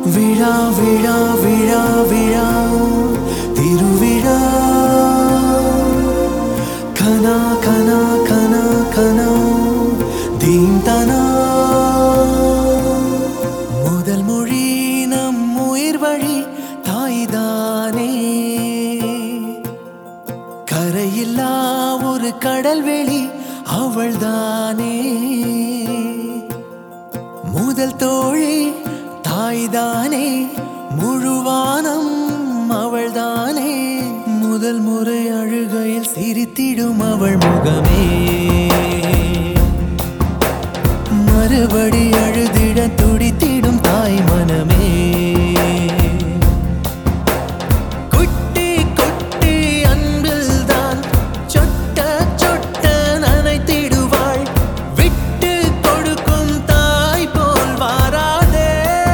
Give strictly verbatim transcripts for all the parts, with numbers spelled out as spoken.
விழா விழா விழா விழா திருவிழா கனா கனா கனா கனா தீந்தனா முதல் மொழி நம் உயிர் வழி தாய்தானே கரையில்லா ஒரு கடல்வெளி அவள்தானே முதல் தோழி தாய்தானே முழுவானம் அவள்தானே முதல் முறை அழுகையில் சிரித்திடும் அவள் முகமே மறுபடி அழுதிட துடித்திடும் தாய் மனமே குட்டி குட்டி அன்பில்தான் சொட்ட சொட்ட நனைத்திடுவாள் விட்டு கொடுக்கும் தாய் போல் வாராதே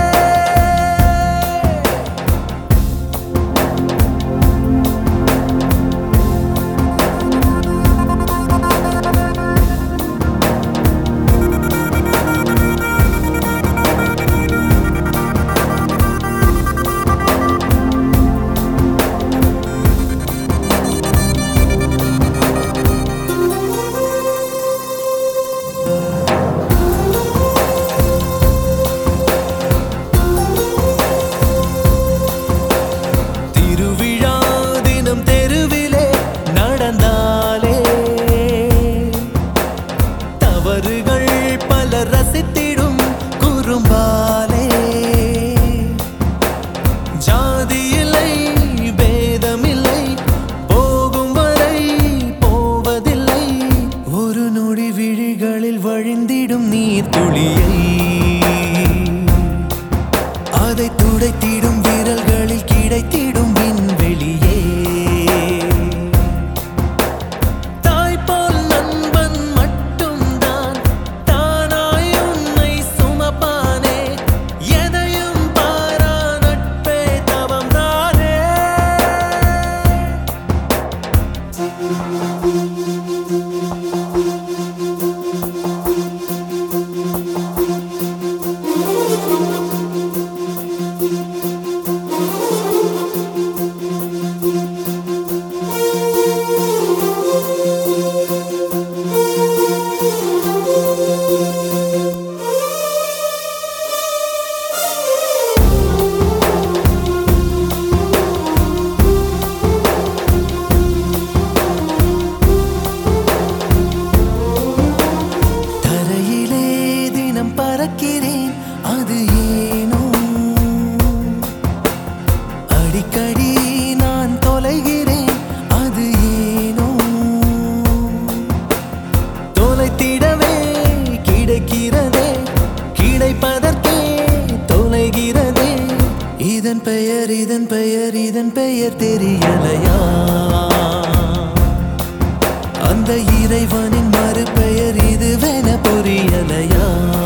ரசித்திடும் குறும்பாலே ஜாதியில்லை பேதமில்லை போகும் வரை போவதில்லை ஒரு நொடி விழிகளில் வழிந்திடும் நீர் துளியை அதை துடைத்திடும் விரல்களில் கிடைத்திடும் விண்வெளியே பறக்கிறேன் அது ஏனோ அடிக்கடி நான் தொலைகிறேன் அது ஏனோ தொலைத்திடவே கிடைக்கிறதே கிடைப்பதற்கே தொலைகிறதே இதன் பெயர் இதன் பெயர் இதன் பெயர் தெரியலையா அந்த இறைவனின் மறுபெயர் இதுவென புரியலையா